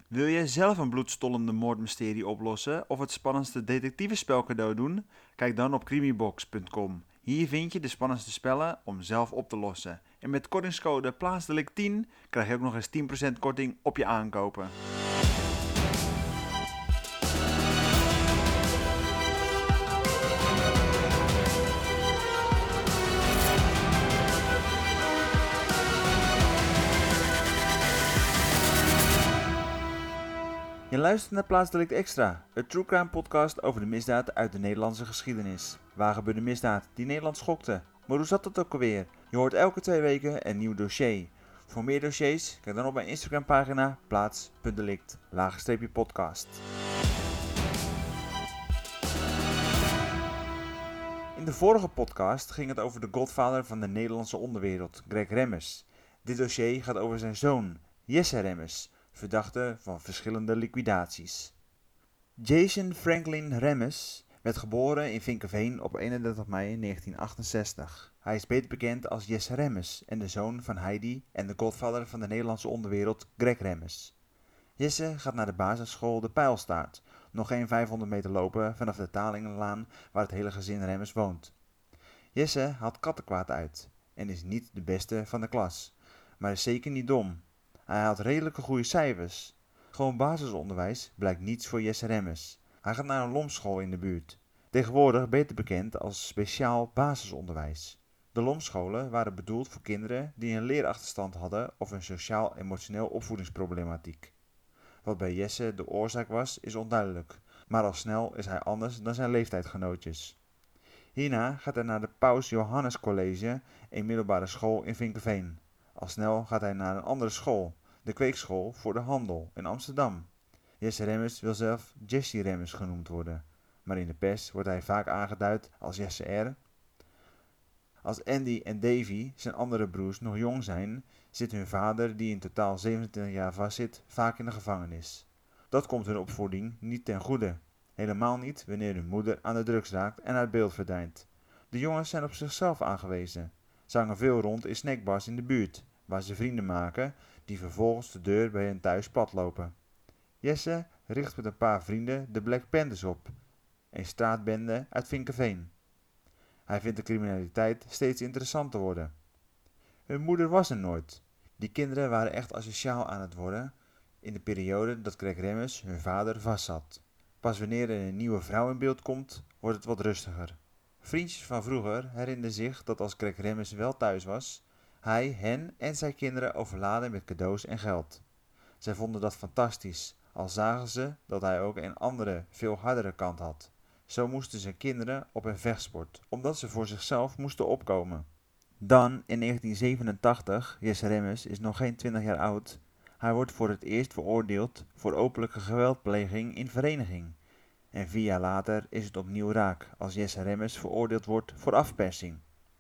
Wil jij zelf een bloedstollende moordmysterie oplossen of het spannendste detectivespel cadeau doen? Kijk dan op crimibox.com. Hier vind je de spannendste spellen om zelf op te lossen. En met kortingscode plaatsdelict10 krijg je ook nog eens 10% korting op je aankopen. Je luistert naar Plaatsdelict Extra, een true crime podcast over de misdaad uit de Nederlandse geschiedenis. Waar gebeurde misdaad die Nederland schokte? Maar hoe zat dat ook alweer? Je hoort elke 2 weken een nieuw dossier. Voor meer dossiers, kijk dan op mijn Instagram pagina plaats.delict_podcast. In de vorige podcast ging het over de godvader van de Nederlandse onderwereld, Greg Remmers. Dit dossier gaat over zijn zoon, Jesse Remmers, verdachte van verschillende liquidaties. Jason Franklin Remmers werd geboren in Vinkeveen op 31 mei 1968. Hij is beter bekend als Jesse Remmers en de zoon van Heidi en de godvader van de Nederlandse onderwereld, Greg Remmers. Jesse gaat naar de basisschool De Pijlstaart, nog geen 500 meter lopen vanaf de Talingenlaan waar het hele gezin Remmers woont. Jesse haalt kattenkwaad uit en is niet de beste van de klas, maar is zeker niet dom. Hij haalt redelijke goede cijfers. Gewoon basisonderwijs blijkt niets voor Jesse Remmers. Hij gaat naar een LOM-school in de buurt, tegenwoordig beter bekend als speciaal basisonderwijs. De LOM-scholen waren bedoeld voor kinderen die een leerachterstand hadden of een sociaal-emotioneel opvoedingsproblematiek. Wat bij Jesse de oorzaak was, is onduidelijk, maar al snel is hij anders dan zijn leeftijdgenootjes. Hierna gaat hij naar de Paus Johannes College, een middelbare school in Vinkeveen. Al snel gaat hij naar een andere school, de Kweekschool voor de Handel in Amsterdam. Jesse Remmers wil zelf Jesse Remmers genoemd worden, maar in de pers wordt hij vaak aangeduid als Jesse R. Als Andy en Davy, zijn andere broers, nog jong zijn, zit hun vader, die in totaal 27 jaar vastzit, vaak in de gevangenis. Dat komt hun opvoeding niet ten goede. Helemaal niet wanneer hun moeder aan de drugs raakt en uit beeld verdwijnt. De jongens zijn op zichzelf aangewezen. Ze hangen veel rond in snackbars in de buurt, waar ze vrienden maken, die vervolgens de deur bij hen thuis platlopen. Jesse richt met een paar vrienden de Black Panthers op, een straatbende uit Vinkeveen. Hij vindt de criminaliteit steeds interessanter worden. Hun moeder was er nooit. Die kinderen waren echt asociaal aan het worden in de periode dat Greg Remmers hun vader vastzat. Pas wanneer er een nieuwe vrouw in beeld komt, wordt het wat rustiger. Vriendjes van vroeger herinneren zich dat als Greg Remmers wel thuis was, hij hen en zijn kinderen overlaadde met cadeaus en geld. Zij vonden dat fantastisch, al zagen ze dat hij ook een andere, veel hardere kant had. Zo moesten zijn kinderen op een vechtsport, omdat ze voor zichzelf moesten opkomen. Dan, in 1987, Jesse Remmers is nog geen 20 jaar oud. Hij wordt voor het eerst veroordeeld voor openlijke geweldpleging in vereniging. En 4 jaar later is het opnieuw raak, als Jesse Remmers veroordeeld wordt voor afpersing.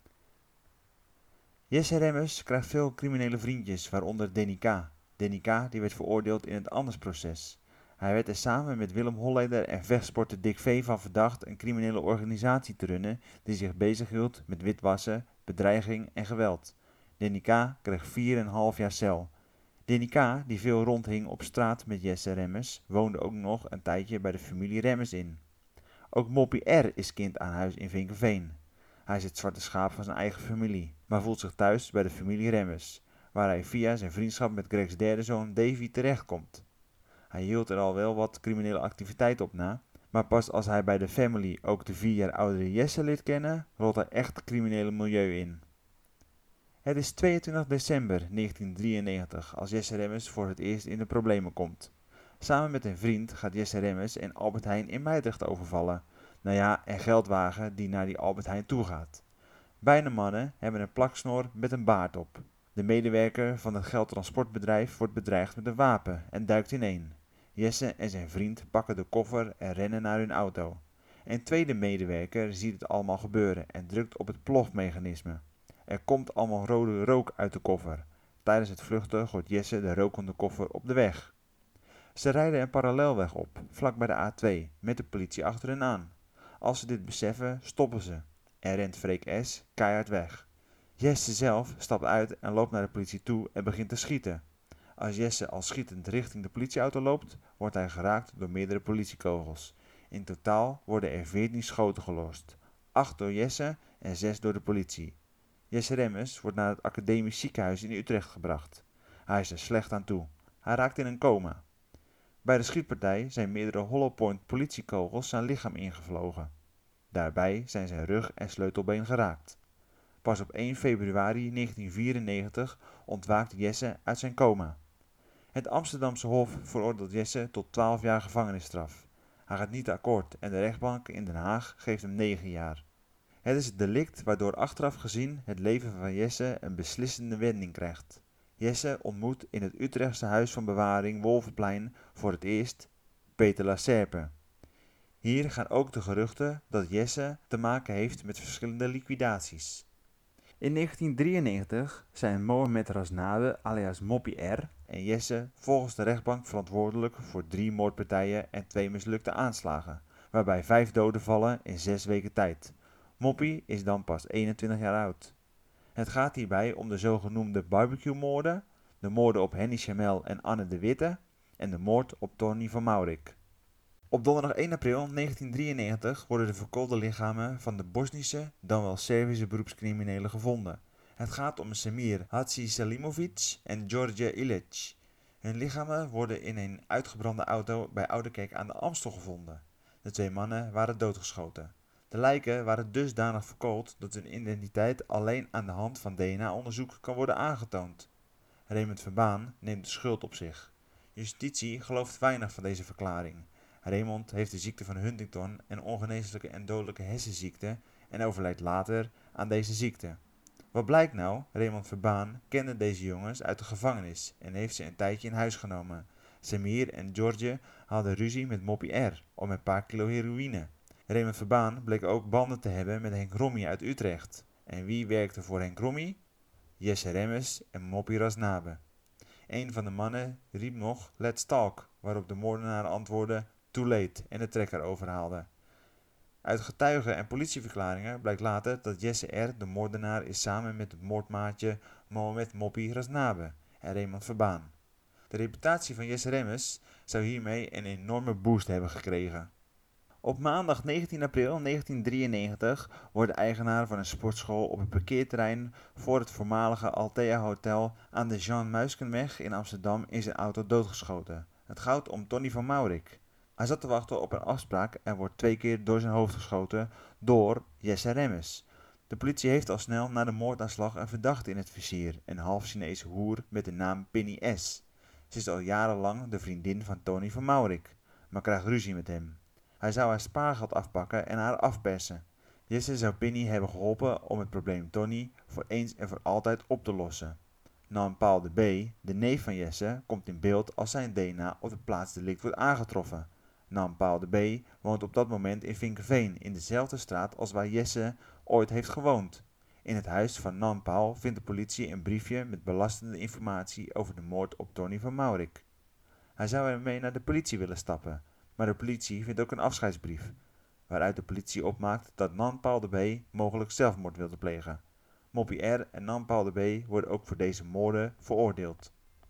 Jesse Remmers krijgt veel criminele vriendjes, waaronder Denny K. Denny K. die werd veroordeeld in het Andersproces. Hij werd er samen met Willem Holleder en vechtsporter Dick V. van verdacht een criminele organisatie te runnen die zich bezighield met witwassen, bedreiging en geweld. Denny K. kreeg 4,5 jaar cel. Denny K., die veel rondhing op straat met Jesse Remmers, woonde ook nog een tijdje bij de familie Remmers in. Ook Moppie R. is kind aan huis in Vinkeveen. Hij is het zwarte schaap van zijn eigen familie, maar voelt zich thuis bij de familie Remmers, waar hij via zijn vriendschap met Greg's derde zoon Davy terechtkomt. Hij hield er al wel wat criminele activiteit op na, maar pas als hij bij de family ook de 4 jaar oudere Jesse leert kennen, rolt hij echt het criminele milieu in. Het is 22 december 1993 als Jesse Remmers voor het eerst in de problemen komt. Samen met een vriend gaat Jesse Remmers en Albert Heijn in Meidrecht overvallen. Een geldwagen die naar die Albert Heijn toe gaat. Beide mannen hebben een plaksnor met een baard op. De medewerker van het geldtransportbedrijf wordt bedreigd met een wapen en duikt ineen. Jesse en zijn vriend pakken de koffer en rennen naar hun auto. Een tweede medewerker ziet het allemaal gebeuren en drukt op het plofmechanisme. Er komt allemaal rode rook uit de koffer. Tijdens het vluchten gooit Jesse de rokende koffer op de weg. Ze rijden een parallelweg op, vlak bij de A2, met de politie achter hen aan. Als ze dit beseffen, stoppen ze. En rent Freek S. keihard weg. Jesse zelf stapt uit en loopt naar de politie toe en begint te schieten. Als Jesse al schietend richting de politieauto loopt, wordt hij geraakt door meerdere politiekogels. In totaal worden er 14 schoten gelost. 8 door Jesse en 6 door de politie. Jesse Remmers wordt naar het academisch ziekenhuis in Utrecht gebracht. Hij is er slecht aan toe. Hij raakt in een coma. Bij de schietpartij zijn meerdere hollow-point politiekogels zijn lichaam ingevlogen. Daarbij zijn zijn rug en sleutelbeen geraakt. Pas op 1 februari 1994 ontwaakt Jesse uit zijn coma. Het Amsterdamse Hof veroordeelt Jesse tot 12 jaar gevangenisstraf. Hij gaat niet akkoord en de rechtbank in Den Haag geeft hem 9 jaar. Het is het delict waardoor achteraf gezien het leven van Jesse een beslissende wending krijgt. Jesse ontmoet in het Utrechtse huis van bewaring Wolvenplein voor het eerst Peter Lacerpe. Hier gaan ook de geruchten dat Jesse te maken heeft met verschillende liquidaties. In 1993 zijn Mohamed Rasnabe alias Moppie R. en Jesse volgens de rechtbank verantwoordelijk voor 3 moordpartijen en 2 mislukte aanslagen, waarbij 5 doden vallen in 6 weken tijd. Moppie is dan pas 21 jaar oud. Het gaat hierbij om de zogenoemde barbecue-moorden, de moorden op Henny Chamel en Anne de Witte en de moord op Tony van Maurik. Op donderdag 1 april 1993 worden de verkoolde lichamen van de Bosnische, dan wel Servische beroepscriminelen gevonden. Het gaat om Semir Hadžisalimović en Đorđe Ilić. Hun lichamen worden in een uitgebrande auto bij Oudekerk aan de Amstel gevonden. De 2 mannen waren doodgeschoten. De lijken waren dusdanig verkoold dat hun identiteit alleen aan de hand van DNA-onderzoek kan worden aangetoond. Raymond Verbaan neemt de schuld op zich. Justitie gelooft weinig van deze verklaring. Raymond heeft de ziekte van Huntington, een ongeneeslijke en dodelijke hersenziekte, en overlijdt later aan deze ziekte. Wat blijkt nou? Raymond Verbaan kende deze jongens uit de gevangenis en heeft ze een tijdje in huis genomen. Semir en Đorđe hadden ruzie met Moppie R. om een paar kilo heroïne. Raymond Verbaan bleek ook banden te hebben met Henk Rommie uit Utrecht. En wie werkte voor Henk Rommie? Jesse Remmers en Moppie Rasnabe. Een van de mannen riep nog "Let's talk", waarop de moordenaar antwoordde "Too late" en de trekker overhaalde. Uit getuigen en politieverklaringen blijkt later dat Jesse R. de moordenaar is samen met het moordmaatje Mohamed Moppie Rasnabe en Raymond Verbaan. De reputatie van Jesse Remmers zou hiermee een enorme boost hebben gekregen. Op maandag 19 april 1993 wordt de eigenaar van een sportschool op het parkeerterrein voor het voormalige Althea Hotel aan de Jean Muiskenweg in Amsterdam in zijn auto doodgeschoten. Het gaat om Tony van Maurik. Hij zat te wachten op een afspraak en wordt 2 keer door zijn hoofd geschoten door Jesse Remmers. De politie heeft al snel na de moordaanslag een verdachte in het vizier, een half Chinese hoer met de naam Penny S. Ze is al jarenlang de vriendin van Tony van Maurik, maar krijgt ruzie met hem. Hij zou haar spaargeld afpakken en haar afpersen. Jesse zou Penny hebben geholpen om het probleem Tony voor eens en voor altijd op te lossen. Nan Paul de B., de neef van Jesse, komt in beeld als zijn DNA op de plaatsdelict wordt aangetroffen. Nan Paul de B. woont op dat moment in Vinkeveen, in dezelfde straat als waar Jesse ooit heeft gewoond. In het huis van Nan Paul vindt de politie een briefje met belastende informatie over de moord op Tony van Maurik. Hij zou ermee naar de politie willen stappen, maar de politie vindt ook een afscheidsbrief, waaruit de politie opmaakt dat Nan Paul de B. mogelijk zelfmoord wilde plegen. Moppie R. en Nan Paul de B. worden ook voor deze moorden veroordeeld.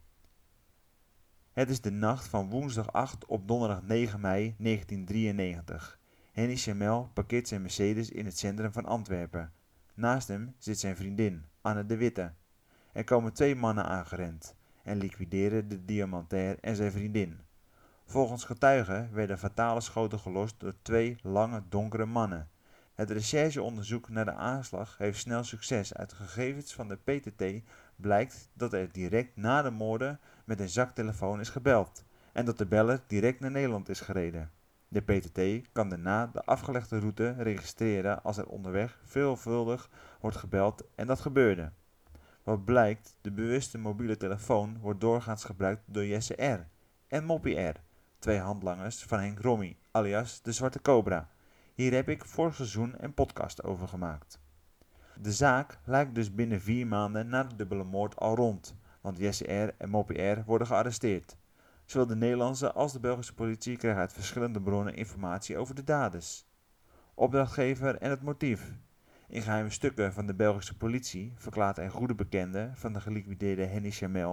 Het is de nacht van woensdag 8 op donderdag 9 mei 1993. Henny Chamel parkeert zijn Mercedes in het centrum van Antwerpen. Naast hem zit zijn vriendin, Anne de Witte. Er komen 2 mannen aangerend en liquideren de diamantair en zijn vriendin. Volgens getuigen werden fatale schoten gelost door 2 lange donkere mannen. Het rechercheonderzoek naar de aanslag heeft snel succes. Uit de gegevens van de PTT blijkt dat er direct na de moorden met een zaktelefoon is gebeld en dat de beller direct naar Nederland is gereden. De PTT kan daarna de afgelegde route registreren als er onderweg veelvuldig wordt gebeld en dat gebeurde. Wat blijkt, de bewuste mobiele telefoon wordt doorgaans gebruikt door Jesse R. en Moppie R., 2 handlangers van Henk Rommie, alias de Zwarte Cobra. Hier heb ik vorig seizoen een podcast over gemaakt. De zaak lijkt dus binnen 4 maanden na de dubbele moord al rond, want Jesse R. en Moppie R. worden gearresteerd. Zowel de Nederlandse als de Belgische politie krijgen uit verschillende bronnen informatie over de daders. Opdrachtgever en het motief. In geheime stukken van de Belgische politie verklaart een goede bekende van de geliquideerde Henny Chamel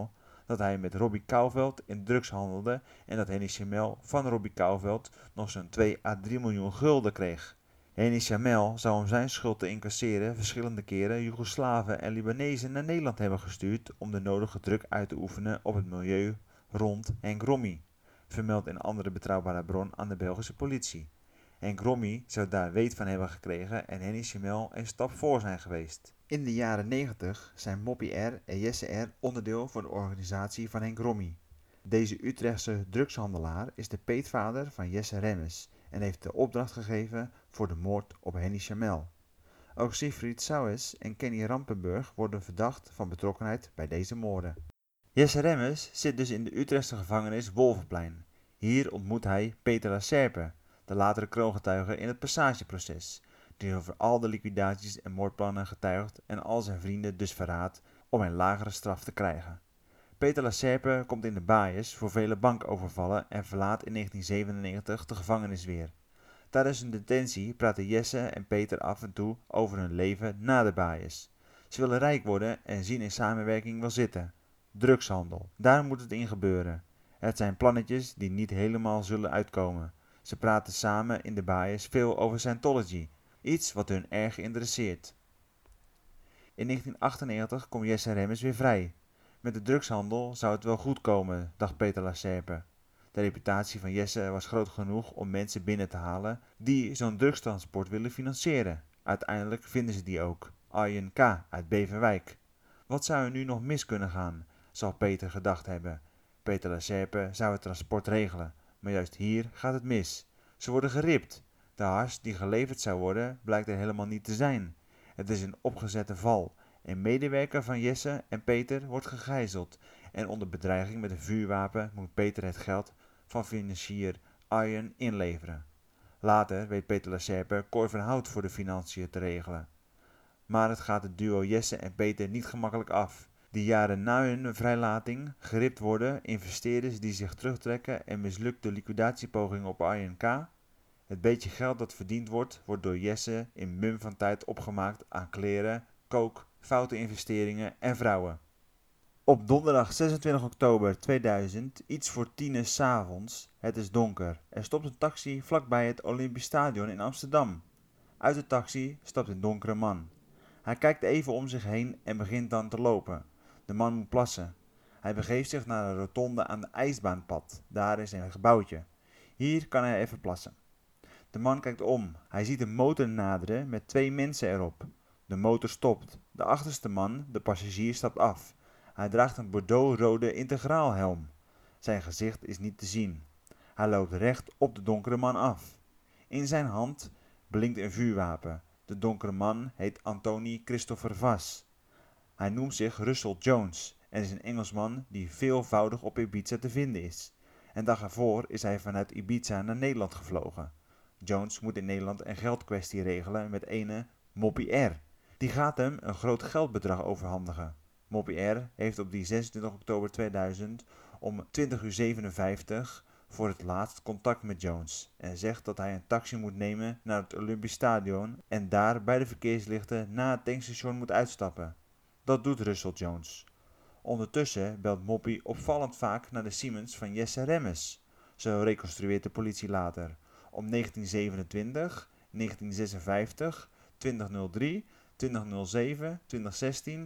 dat hij met Robbie Kouwveld in drugs handelde en dat Henny Chamel van Robbie Kouwveld nog zo'n 2 à 3 miljoen gulden kreeg. Henny Chamel zou om zijn schuld te incasseren verschillende keren Joegoslaven en Libanezen naar Nederland hebben gestuurd om de nodige druk uit te oefenen op het milieu rond Henk Rommey, vermeldt een andere betrouwbare bron aan de Belgische politie. Henk Rommey zou daar weet van hebben gekregen en Henny Chamel een stap voor zijn geweest. In de jaren 90 zijn Moppie R. en Jesse R. onderdeel van de organisatie van Henk Rommey. Deze Utrechtse drugshandelaar is de peetvader van Jesse Remmes en heeft de opdracht gegeven voor de moord op Henny Chamel. Ook Siegfried Sauers en Kenny Rampenburg worden verdacht van betrokkenheid bij deze moorden. Jesse Remmes zit dus in de Utrechtse gevangenis Wolvenplein. Hier ontmoet hij Peter Lacerpe, de latere kroongetuige in het passageproces, die over al de liquidaties en moordplannen getuigt en al zijn vrienden dus verraadt om een lagere straf te krijgen. Peter Lacerpe komt in de baaiers voor vele bankovervallen en verlaat in 1997 de gevangenis weer. Tijdens hun detentie praten Jesse en Peter af en toe over hun leven na de baaiers. Ze willen rijk worden en zien in samenwerking wel zitten. Drugshandel, daar moet het in gebeuren. Het zijn plannetjes die niet helemaal zullen uitkomen. Ze praten samen in de baaiers veel over Scientology, iets wat hun erg interesseert. In 1998 komt Jesse Remmes weer vrij. Met de drugshandel zou het wel goed komen, dacht Peter Lacerpe. De reputatie van Jesse was groot genoeg om mensen binnen te halen die zo'n drugstransport willen financieren. Uiteindelijk vinden ze die ook, Arjen K. uit Beverwijk. Wat zou er nu nog mis kunnen gaan, zal Peter gedacht hebben. Peter Lacerpe zou het transport regelen, maar juist hier gaat het mis. Ze worden geript. De hars die geleverd zou worden blijkt er helemaal niet te zijn. Het is een opgezette val. Een medewerker van Jesse en Peter wordt gegijzeld en onder bedreiging met een vuurwapen moet Peter het geld van financier Arjen inleveren. Later weet Peter Lacerpe Cor van Hout voor de financiën te regelen. Maar het gaat het duo Jesse en Peter niet gemakkelijk af. Die jaren na hun vrijlating geript worden investeerders die zich terugtrekken en mislukte liquidatiepogingen op Arjen K. Het beetje geld dat verdiend wordt, wordt door Jesse in mum van tijd opgemaakt aan kleren, kook, foute investeringen en vrouwen. Op donderdag 26 oktober 2000, iets voor 10:00 s'avonds, het is donker. Er stopt een taxi vlakbij het Olympisch Stadion in Amsterdam. Uit de taxi stapt een donkere man. Hij kijkt even om zich heen en begint dan te lopen. De man moet plassen. Hij begeeft zich naar een rotonde aan de ijsbaanpad. Daar is een gebouwtje. Hier kan hij even plassen. De man kijkt om. Hij ziet een motor naderen met 2 mensen erop. De motor stopt. De achterste man, de passagier, stapt af. Hij draagt een bordeauxrode integraalhelm. Zijn gezicht is niet te zien. Hij loopt recht op de donkere man af. In zijn hand blinkt een vuurwapen. De donkere man heet Anthony Christopher Vas. Hij noemt zich Russell Jones en is een Engelsman die veelvoudig op Ibiza te vinden is. Een dag ervoor is hij vanuit Ibiza naar Nederland gevlogen. Jones moet in Nederland een geldkwestie regelen met ene Moppie R. Die gaat hem een groot geldbedrag overhandigen. Moppie R. heeft op die 26 oktober 2000 om 20:57 voor het laatst contact met Jones en zegt dat hij een taxi moet nemen naar het Olympisch Stadion en daar bij de verkeerslichten na het tankstation moet uitstappen. Dat doet Russell Jones. Ondertussen belt Moppie opvallend vaak naar de Siemens van Jesse Remmes. Zo reconstrueert de politie later. Om 1927, 1956, 2003, 2007, 2016,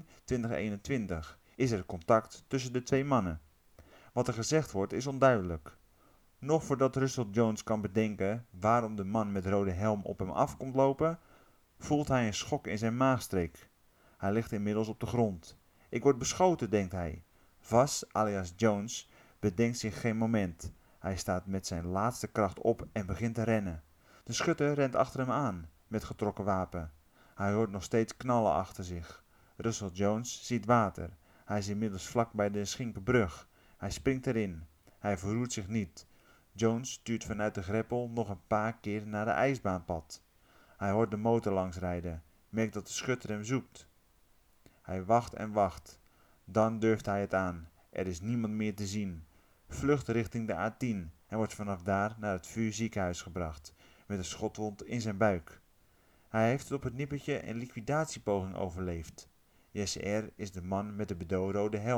2021 is er contact tussen de 2 mannen. Wat er gezegd wordt is onduidelijk. Nog voordat Russell Jones kan bedenken waarom de man met rode helm op hem af komt lopen, voelt hij een schok in zijn maagstreek. Hij ligt inmiddels op de grond. Ik word beschoten, denkt hij. Vas, alias Jones, bedenkt zich geen moment. Hij staat met zijn laatste kracht op en begint te rennen. De schutter rent achter hem aan, met getrokken wapen. Hij hoort nog steeds knallen achter zich. Russell Jones ziet water. Hij is inmiddels vlak bij de Schinkenbrug. Hij springt erin. Hij verroert zich niet. Jones stuurt vanuit de greppel nog een paar keer naar de ijsbaanpad. Hij hoort de motor langsrijden, merkt dat de schutter hem zoekt. Hij wacht en wacht. Dan durft hij het aan. Er is niemand meer te zien. Vlucht richting de A10 en wordt vanaf daar naar het VU ziekenhuis gebracht, met een schotwond in zijn buik. Hij heeft op het nippertje een liquidatiepoging overleefd. Jesse R. is de man met de bordeauxrode helm,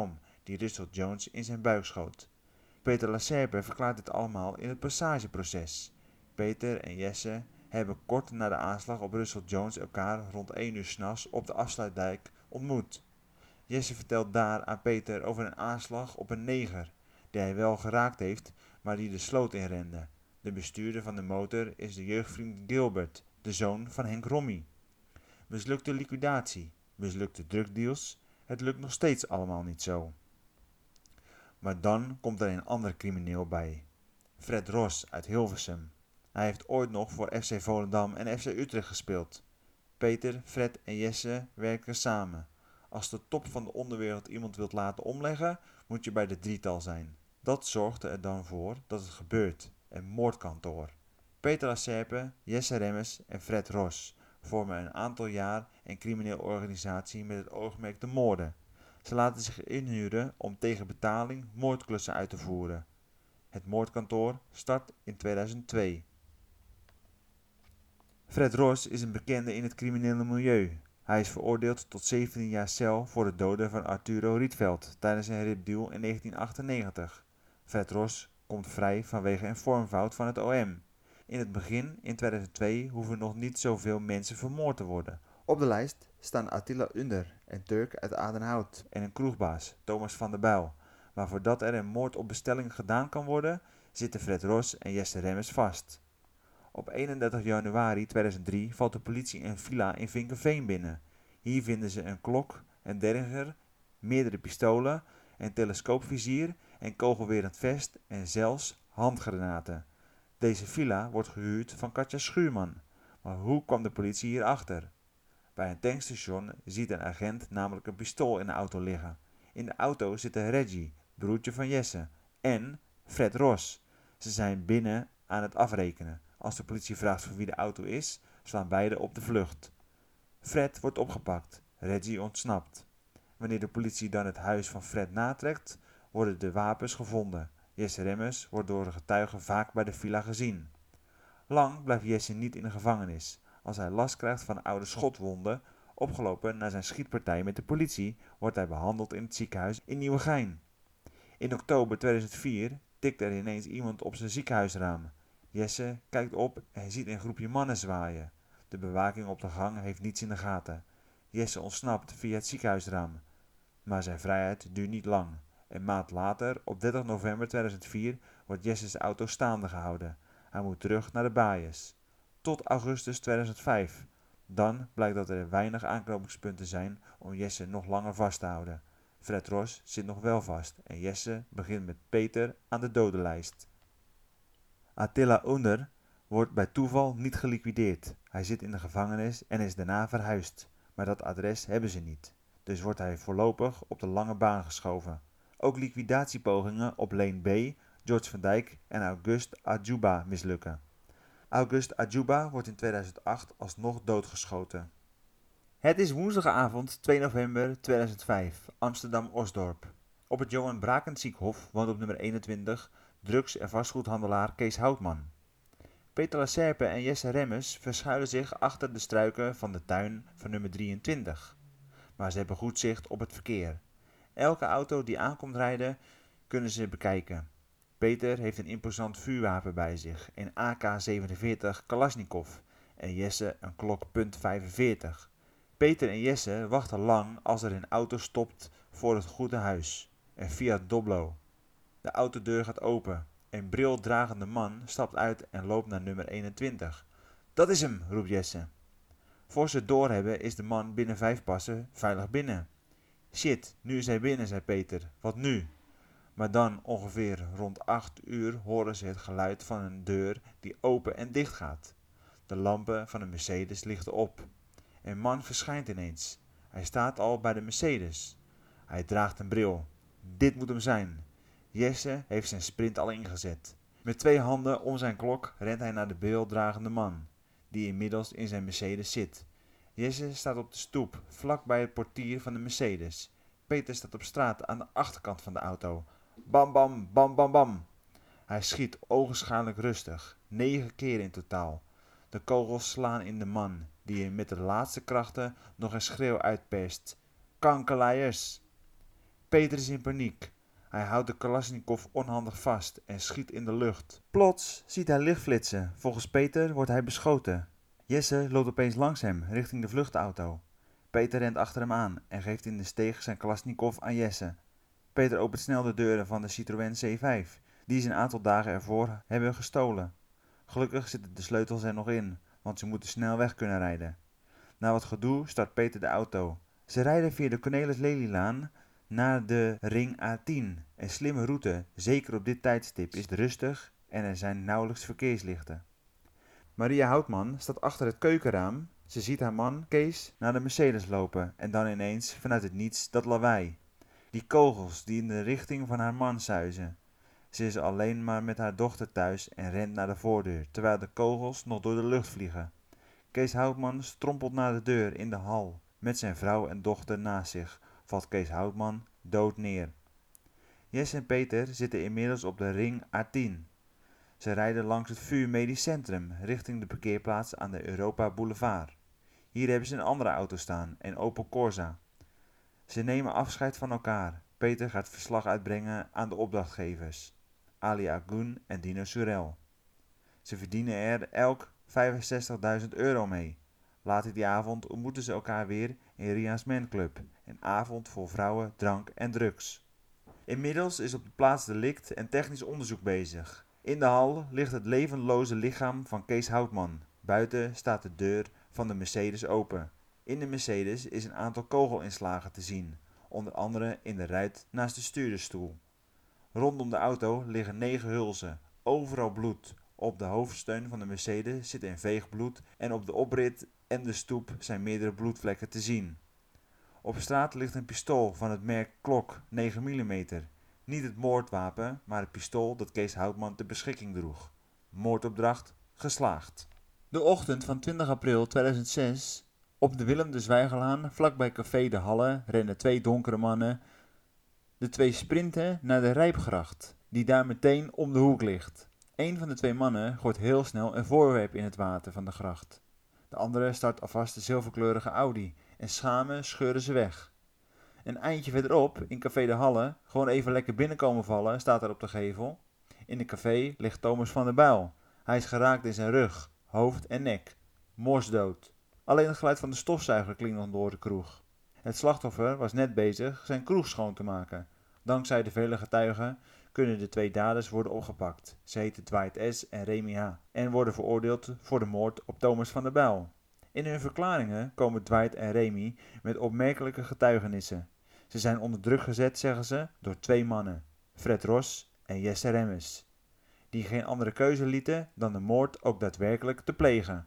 die Russell Jones in zijn buik schoot. Peter Lacerpe verklaart dit allemaal in het passageproces. Peter en Jesse hebben kort na de aanslag op Russell Jones elkaar rond 1 uur 's nachts op de afsluitdijk ontmoet. Jesse vertelt daar aan Peter over een aanslag op een neger, die hij wel geraakt heeft, maar die de sloot inrende. De bestuurder van de motor is de jeugdvriend Gilbert, de zoon van Henk Rommey. Mislukte liquidatie, mislukte drugdeals, het lukt nog steeds allemaal niet zo. Maar dan komt er een ander crimineel bij. Fred Ros uit Hilversum. Hij heeft ooit nog voor FC Volendam en FC Utrecht gespeeld. Peter, Fred en Jesse werken samen. Als de top van de onderwereld iemand wilt laten omleggen, moet je bij de drietal zijn. Dat zorgde er dan voor dat het gebeurt, een moordkantoor. Peter Lacerpe, Jesse Remmers en Fred Ros vormen een aantal jaar een criminele organisatie met het oogmerk de moorden. Ze laten zich inhuren om tegen betaling moordklussen uit te voeren. Het moordkantoor start in 2002. Fred Ros is een bekende in het criminele milieu. Hij is veroordeeld tot 17 jaar cel voor de doden van Arturo Rietveld tijdens een ripdeal in 1998. Fred Ros komt vrij vanwege een vormfout van het OM. In het begin, in 2002, hoeven nog niet zoveel mensen vermoord te worden. Op de lijst staan Attila Under, een Turk uit Adenhout, en een kroegbaas, Thomas van der Bijl. Maar voordat er een moord op bestelling gedaan kan worden, zitten Fred Ros en Jesse Remmers vast. Op 31 januari 2003 valt de politie een villa in Vinkenveen binnen. Hier vinden ze een klok, een derringer, meerdere pistolen, een telescoopvizier, een kogelwerend vest en zelfs handgranaten. Deze villa wordt gehuurd van Katja Schuurman. Maar hoe kwam de politie hierachter? Bij een tankstation ziet een agent namelijk een pistool in de auto liggen. In de auto zitten Reggie, broertje van Jesse, en Fred Ros. Ze zijn binnen aan het afrekenen. Als de politie vraagt voor wie de auto is, slaan beide op de vlucht. Fred wordt opgepakt, Reggie ontsnapt. Wanneer de politie dan het huis van Fred natrekt, worden de wapens gevonden. Jesse Remmers wordt door de getuigen vaak bij de villa gezien. Lang blijft Jesse niet in de gevangenis. Als hij last krijgt van oude schotwonden, opgelopen na zijn schietpartij met de politie, wordt hij behandeld in het ziekenhuis in Nieuwegein. In oktober 2004 tikt er ineens iemand op zijn ziekenhuisraam. Jesse kijkt op en ziet een groepje mannen zwaaien. De bewaking op de gang heeft niets in de gaten. Jesse ontsnapt via het ziekenhuisraam. Maar zijn vrijheid duurt niet lang. Een maand later, op 30 november 2004, wordt Jesse's auto staande gehouden. Hij moet terug naar de baaiers. Tot augustus 2005. Dan blijkt dat er weinig aanknopingspunten zijn om Jesse nog langer vast te houden. Fred Ros zit nog wel vast en Jesse begint met Peter aan de dodenlijst. Attila Under wordt bij toeval niet geliquideerd. Hij zit in de gevangenis en is daarna verhuisd, maar dat adres hebben ze niet. Dus wordt hij voorlopig op de lange baan geschoven. Ook liquidatiepogingen op Leen B, George van Dijk en August Adjuba mislukken. August Adjuba wordt in 2008 alsnog doodgeschoten. Het is woensdagavond 2 november 2005, Amsterdam-Osdorp. Op het Johan Brakensziekhof woont op nummer 21 drugs- en vastgoedhandelaar Kees Houtman. Peter Lacerpe en Jesse Remmers verschuilen zich achter de struiken van de tuin van nummer 23. Maar ze hebben goed zicht op het verkeer. Elke auto die aankomt rijden kunnen ze bekijken. Peter heeft een imposant vuurwapen bij zich, een AK-47 Kalashnikov en Jesse een klok .45. Peter en Jesse wachten lang als er een auto stopt voor het goede huis, een Fiat Doblo. De autodeur gaat open. Een brildragende man stapt uit en loopt naar nummer 21. Dat is hem, roept Jesse. Voor ze het doorhebben is de man binnen 5 passen veilig binnen. Shit, nu is hij binnen, zei Peter. Wat nu? Maar dan, ongeveer rond 8 uur, horen ze het geluid van een deur die open en dicht gaat. De lampen van een Mercedes lichten op. Een man verschijnt ineens. Hij staat al bij de Mercedes. Hij draagt een bril. Dit moet hem zijn. Jesse heeft zijn sprint al ingezet. Met 2 handen om zijn klok rent hij naar de brildragende man, die inmiddels in zijn Mercedes zit. Jesse staat op de stoep, vlak bij het portier van de Mercedes. Peter staat op straat aan de achterkant van de auto. Bam bam, bam bam bam. Hij schiet ogenschijnlijk rustig, 9 keer in totaal. De kogels slaan in de man, die er met de laatste krachten nog een schreeuw uitperst. Kankerleiers! Peter is in paniek. Hij houdt de Kalasjnikov onhandig vast en schiet in de lucht. Plots ziet hij lichtflitsen. Volgens Peter wordt hij beschoten. Jesse loopt opeens langs hem, richting de vluchtauto. Peter rent achter hem aan en geeft in de steeg zijn Kalasjnikov aan Jesse. Peter opent snel de deuren van de Citroën C5, die ze een aantal dagen ervoor hebben gestolen. Gelukkig zitten de sleutels er nog in, want ze moeten snel weg kunnen rijden. Na wat gedoe start Peter de auto. Ze rijden via de Cornelis Lelylaan naar de Ring A10. Een slimme route, zeker op dit tijdstip is het rustig en er zijn nauwelijks verkeerslichten. Maria Houtman staat achter het keukenraam. Ze ziet haar man, Kees, naar de Mercedes lopen en dan ineens vanuit het niets dat lawaai. Die kogels die in de richting van haar man suizen. Ze is alleen maar met haar dochter thuis en rent naar de voordeur, terwijl de kogels nog door de lucht vliegen. Kees Houtman strompelt naar de deur in de hal. Met zijn vrouw en dochter naast zich valt Kees Houtman dood neer. Jesse en Peter zitten inmiddels op de Ring A10. Ze rijden langs het VU Medisch Centrum richting de parkeerplaats aan de Europa Boulevard. Hier hebben ze een andere auto staan, een Opel Corsa. Ze nemen afscheid van elkaar. Peter gaat verslag uitbrengen aan de opdrachtgevers, Ali Agun en Dino Surel. Ze verdienen er elk €65.000 mee. Later die avond ontmoeten ze elkaar weer in Ria's Man Club, een avond vol vrouwen, drank en drugs. Inmiddels is op de plaats delict en technisch onderzoek bezig. In de hal ligt het levenloze lichaam van Kees Houtman. Buiten staat de deur van de Mercedes open. In de Mercedes is een aantal kogelinslagen te zien, onder andere in de ruit naast de stuurdersstoel. Rondom de auto liggen 9 hulzen, overal bloed. Op de hoofdsteun van de Mercedes zit een veeg bloed en op de oprit en de stoep zijn meerdere bloedvlekken te zien. Op straat ligt een pistool van het merk Klok 9 mm. Niet het moordwapen, maar het pistool dat Kees Houtman ter beschikking droeg. Moordopdracht geslaagd. De ochtend van 20 april 2006, op de Willem de Zwijgerlaan, vlakbij Café de Halle, rennen 2 donkere mannen. De 2 sprinten naar de Rijpgracht, die daar meteen om de hoek ligt. Een van de 2 mannen gooit heel snel een voorwerp in het water van de gracht. De andere start alvast de zilverkleurige Audi en samen scheuren ze weg. Een eindje verderop, in Café de Halle, gewoon even lekker binnenkomen vallen, staat er op de gevel. In het café ligt Thomas van der Bijl. Hij is geraakt in zijn rug, hoofd en nek. Morsdood. Alleen het geluid van de stofzuiger klinkt nog door de kroeg. Het slachtoffer was net bezig zijn kroeg schoon te maken. Dankzij de vele getuigen kunnen de 2 daders worden opgepakt. Ze heten Dwight S. en Remy H. en worden veroordeeld voor de moord op Thomas van der Bijl. In hun verklaringen komen Dwight en Remy met opmerkelijke getuigenissen. Ze zijn onder druk gezet, zeggen ze, door 2 mannen, Fred Ros en Jesse Remmers, die geen andere keuze lieten dan de moord ook daadwerkelijk te plegen.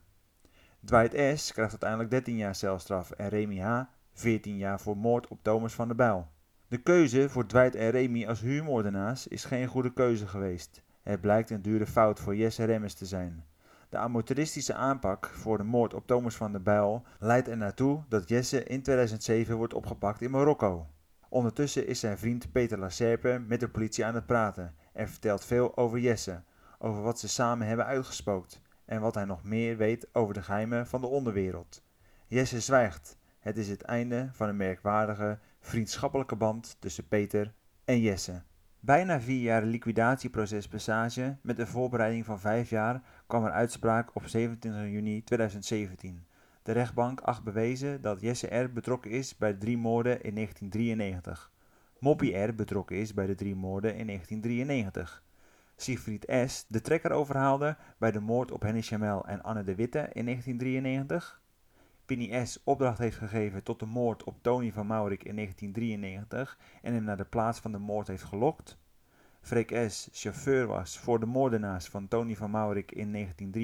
Dwight S. krijgt uiteindelijk 13 jaar celstraf en Remy H. 14 jaar voor moord op Thomas van der Bijl. De keuze voor Dwight en Remy als huurmoordenaars is geen goede keuze geweest. Het blijkt een dure fout voor Jesse Remmers te zijn. De amateuristische aanpak voor de moord op Thomas van der Bijl leidt er naartoe dat Jesse in 2007 wordt opgepakt in Marokko. Ondertussen is zijn vriend Peter Lacerpe met de politie aan het praten en vertelt veel over Jesse, over wat ze samen hebben uitgespookt en wat hij nog meer weet over de geheimen van de onderwereld. Jesse zwijgt. Het is het einde van een merkwaardige, vriendschappelijke band tussen Peter en Jesse. Bijna 4 jaar liquidatieproces Passage met een voorbereiding van 5 jaar kwam er uitspraak op 27 juni 2017. De rechtbank acht bewezen dat Jesse R. betrokken is bij de 3 moorden in 1993. Moppie R. betrokken is bij de 3 moorden in 1993. Siegfried S. de trekker overhaalde bij de moord op Henny Chamel en Anne de Witte in 1993. Pinny S. opdracht heeft gegeven tot de moord op Tony van Maurik in 1993 en hem naar de plaats van de moord heeft gelokt. Freek S. chauffeur was voor de moordenaars van Tony van Maurik in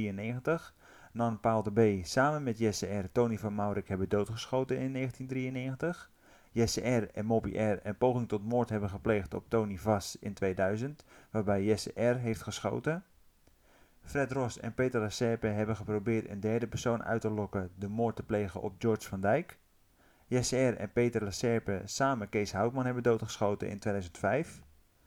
1993. Nan Paal de B. samen met Jesse R. Tony van Maurik hebben doodgeschoten in 1993. Jesse R. en Moppie R. een poging tot moord hebben gepleegd op Tony Vas in 2000, waarbij Jesse R. heeft geschoten. Fred Ros en Peter Lacerpe hebben geprobeerd een derde persoon uit te lokken de moord te plegen op George van Dijk. Jesse R. en Peter Lacerpe samen Kees Houtman hebben doodgeschoten in 2005.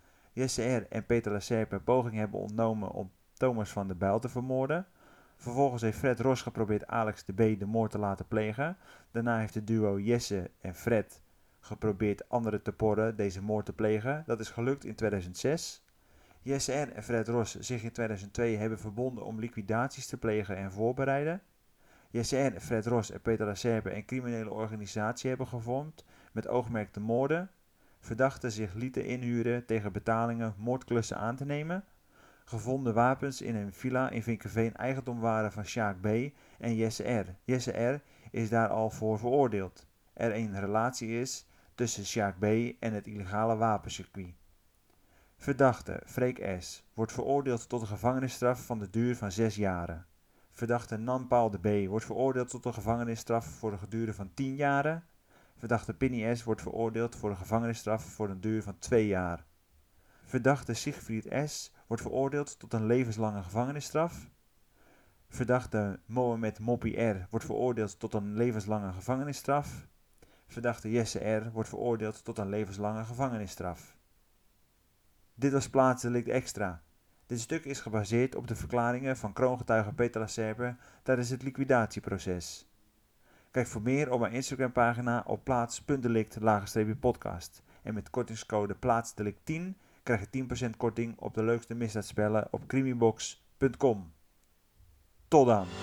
Jesse R. en Peter Lacerpe poging hebben ontnomen om Thomas van der Bijl te vermoorden. Vervolgens heeft Fred Ros geprobeerd Alex de B. de moord te laten plegen. Daarna heeft het duo Jesse en Fred geprobeerd anderen te porren deze moord te plegen. Dat is gelukt in 2006. Jesse R. en Fred Ros zich in 2002 hebben verbonden om liquidaties te plegen en voorbereiden. Jesse R., Fred Ros en Peter Lacerbe een criminele organisatie hebben gevormd met oogmerk de moorden. Verdachten zich lieten inhuren tegen betalingen moordklussen aan te nemen. Gevonden wapens in een villa in Vinkeveen eigendom waren van Sjaak B. en Jesse R. Jesse R. is daar al voor veroordeeld. Er een relatie is tussen Sjaak B. en het illegale wapencircuit. Verdachte Freek S. wordt veroordeeld tot een gevangenisstraf van de duur van 6 jaren. Verdachte Nan Paul de B. wordt veroordeeld tot een gevangenisstraf voor een geduurde van 10 jaren. Verdachte Pinny S. wordt veroordeeld voor een gevangenisstraf voor een duur van 2 jaar. Verdachte Siegfried S. wordt veroordeeld tot een levenslange gevangenisstraf. Verdachte Mohamed Moppie R. wordt veroordeeld tot een levenslange gevangenisstraf. Verdachte Jesse R. wordt veroordeeld tot een levenslange gevangenisstraf. Dit was Plaatsdelict Extra. Dit stuk is gebaseerd op de verklaringen van kroongetuige Peter Lacerbe tijdens het liquidatieproces. Kijk voor meer op mijn Instagram-pagina op plaats.delict_podcast. En met kortingscode plaatsdelict10 krijg je 10% korting op de leukste misdaadspellen op crimibox.com. Tot dan!